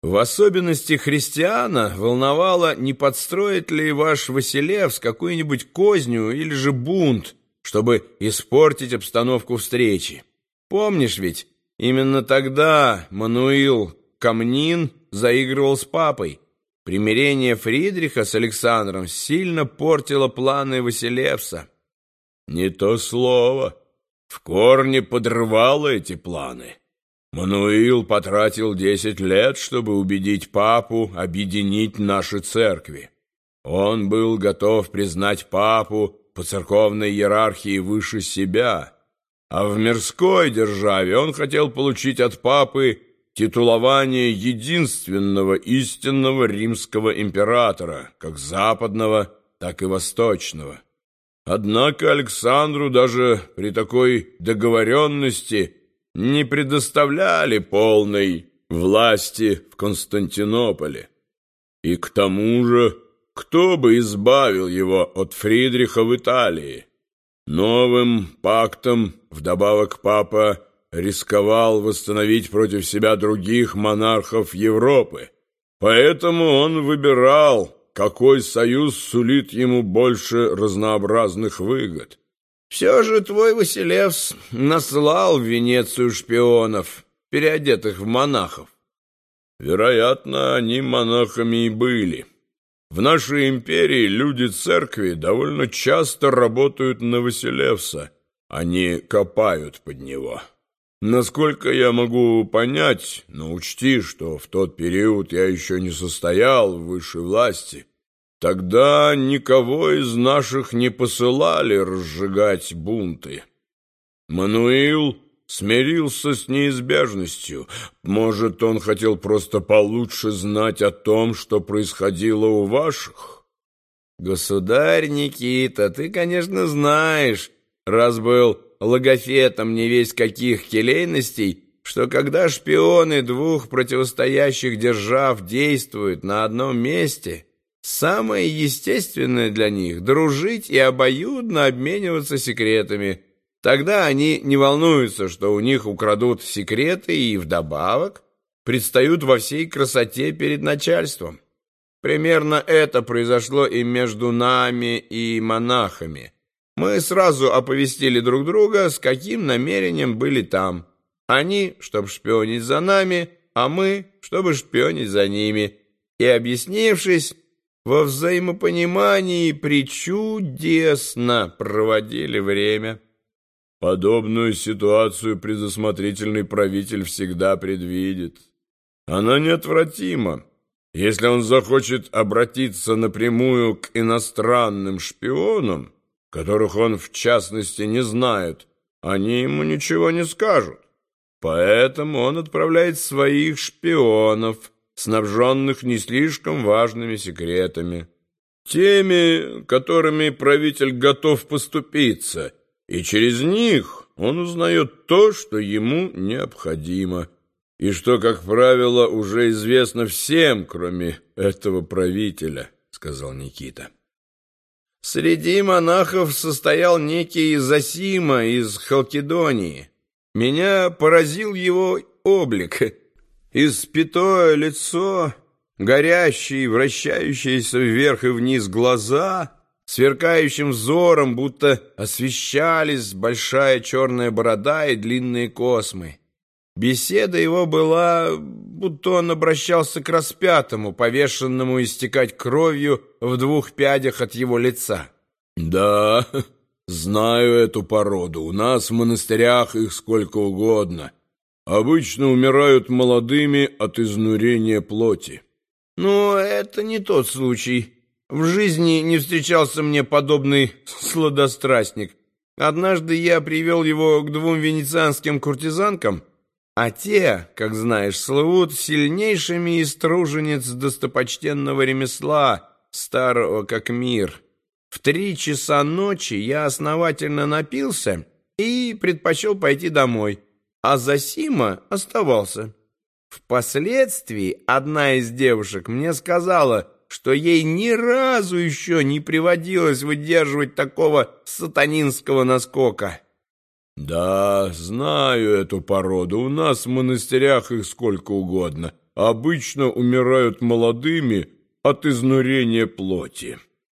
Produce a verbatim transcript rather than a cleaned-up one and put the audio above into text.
В особенности христиана волновало, не подстроит ли ваш Василевс какую-нибудь козню или же бунт, чтобы испортить обстановку встречи. Помнишь ведь, именно тогда Мануил Камнин заигрывал с папой. Примирение Фридриха с Александром сильно портило планы Василевса. Не то слово. В корне подрывало эти планы. Мануил потратил десять лет, чтобы убедить папу объединить наши церкви. Он был готов признать папу по церковной иерархии выше себя, а в мирской державе он хотел получить от папы титулование единственного истинного римского императора, как западного, так и восточного. Однако Александру даже при такой договоренности не предоставляли полной власти в Константинополе. И к тому же, кто бы избавил его от Фридриха в Италии? Новым пактом вдобавок папа рисковал восстановить против себя других монархов Европы. Поэтому он выбирал, какой союз сулит ему больше разнообразных выгод. Все же твой Василевс наслал в Венецию шпионов, переодетых в монахов. Вероятно, они монахами и были. В нашей империи люди церкви довольно часто работают на Василевса, они копают под него. Насколько я могу понять, но учти, что в тот период я еще не состоял в высшей власти, тогда никого из наших не посылали разжигать бунты. Мануил смирился с неизбежностью. Может, он хотел просто получше знать о том, что происходило у ваших? Государь Никита, ты, конечно, знаешь, раз был логофетом не весть каких келейностей, что когда шпионы двух противостоящих держав действуют на одном месте, самое естественное для них — дружить и обоюдно обмениваться секретами. Тогда они не волнуются, что у них украдут секреты и вдобавок предстают во всей красоте перед начальством. Примерно это произошло и между нами и монахами. Мы сразу оповестили друг друга, с каким намерением были там. Они, чтобы шпионить за нами, а мы, чтобы шпионить за ними. И, объяснившись, во взаимопонимании причудесно проводили время. Подобную ситуацию предусмотрительный правитель всегда предвидит. Она неотвратима. Если он захочет обратиться напрямую к иностранным шпионам, которых он в частности не знает, они ему ничего не скажут. Поэтому он отправляет своих шпионов, снабженных не слишком важными секретами, теми, которыми правитель готов поступиться, и через них он узнает то, что ему необходимо, и что, как правило, уже известно всем, кроме этого правителя, — сказал Никита. Среди монахов состоял некий Зосима из Халкидонии. Меня поразил его облик. Испятое лицо, горящие, вращающиеся вверх и вниз глаза, сверкающим взором будто освещались большая черная борода и длинные космы. Беседа его была, будто он обращался к распятому, повешенному истекать кровью в двух пядях от его лица. Да, знаю эту породу. У нас в монастырях их сколько угодно. Обычно умирают молодыми от изнурения плоти. Но это не тот случай. В жизни не встречался мне подобный сладострастник. Однажды я привел его к двум венецианским куртизанкам, а те, как знаешь, слывут сильнейшими из тружениц достопочтенного ремесла, старого как мир. В три часа ночи я основательно напился и предпочел пойти домой, а Зосима оставался. Впоследствии одна из девушек мне сказала, что ей ни разу еще не приводилось выдерживать такого сатанинского наскока. Да, знаю эту породу, у нас в монастырях их сколько угодно. обычно умирают молодыми от изнурения плоти.